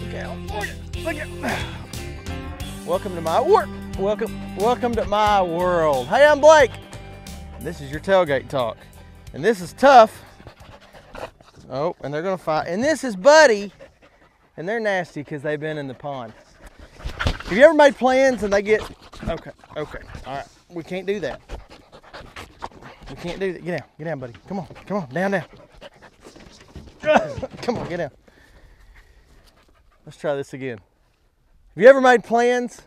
Look at. Welcome to my work. Welcome to my world. Hey, I'm Blake. This is your tailgate talk, and this is tough. Oh, and they're gonna fight. And this is Buddy, and they're nasty because they've been in the pond. Have you ever made plans and they get? Okay, all right. We can't do that. We can't do that. Get down, buddy. Come on, down. Come on, get down. Let's try this again. Have you ever made plans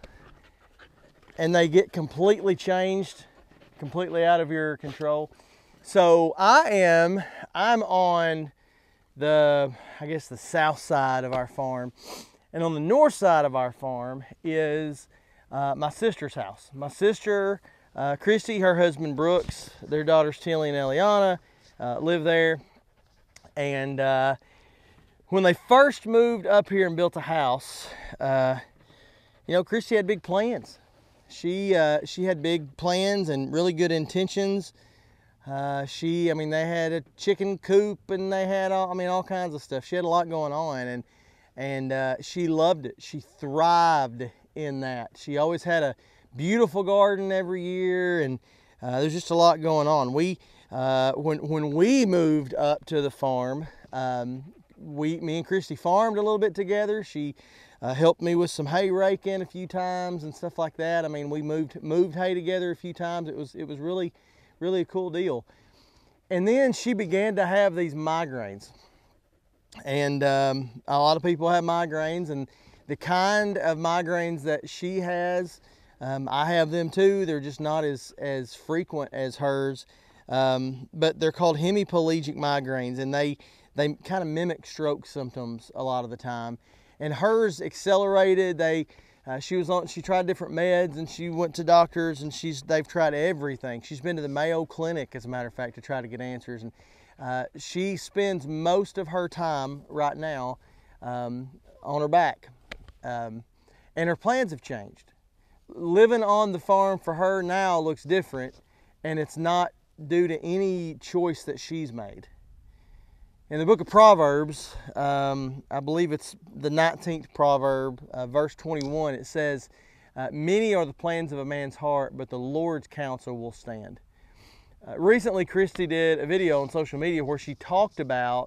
and they get completely changed, completely out of your control? So I'm on the south side of our farm, and on the north side of our farm is my sister's house. My sister, Christy, her husband Brooks, their daughters Tilly and Eliana live there. And when they first moved up here and built a house, Christy had big plans. She had big plans and really good intentions. They had a chicken coop and they had all kinds of stuff. She had a lot going on, and she loved it. She thrived in that. She always had a beautiful garden every year, and there's just a lot going on. When we moved up to the farm, me and Christy farmed a little bit together. She helped me with some hay raking a few times and stuff like that. We moved hay together a few times. It was really a cool deal. And then she began to have these migraines, and a lot of people have migraines, and the kind of migraines that she has, I have them too. They're just not as frequent as hers, but they're called hemiplegic migraines, and they kind of mimic stroke symptoms a lot of the time. And hers accelerated. She tried different meds, and she went to doctors, and they've tried everything. She's been to the Mayo Clinic, as a matter of fact, to try to get answers. And she spends most of her time right now on her back, and her plans have changed. Living on the farm for her now looks different, and it's not due to any choice that she's made. In the book of Proverbs, I believe it's the 19th proverb, verse 21, it says, "Many are the plans of a man's heart, but the Lord's counsel will stand." Recently, Christy did a video on social media where she talked about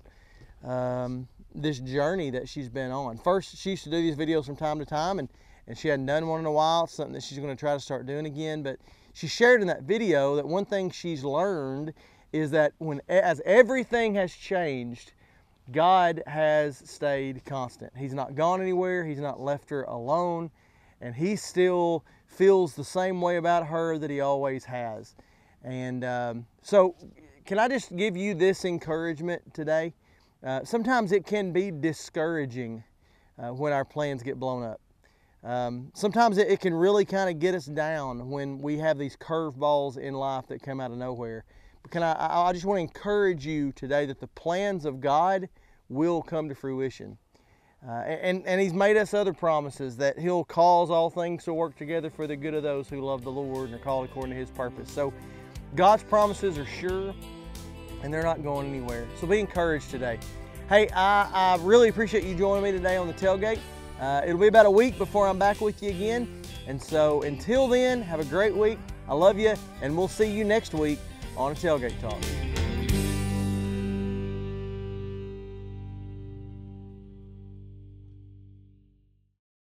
this journey that she's been on. First, she used to do these videos from time to time, and she hadn't done one in a while. It's something that she's going to try to start doing again. But she shared in that video that one thing she's learned is that as everything has changed, God has stayed constant. He's not gone anywhere. He's not left her alone. And he still feels the same way about her that he always has. And so can I just give you this encouragement today? Sometimes it can be discouraging when our plans get blown up. Sometimes it can really kind of get us down when we have these curveballs in life that come out of nowhere. But I just want to encourage you today that the plans of God will come to fruition. And He's made us other promises, that He'll cause all things to work together for the good of those who love the Lord and are called according to His purpose. So God's promises are sure, and they're not going anywhere. So be encouraged today. Hey, I really appreciate you joining me today on the tailgate. It'll be about a week before I'm back with you again. And so until then, have a great week. I love you, and we'll see you next week on a Tailgate Talk.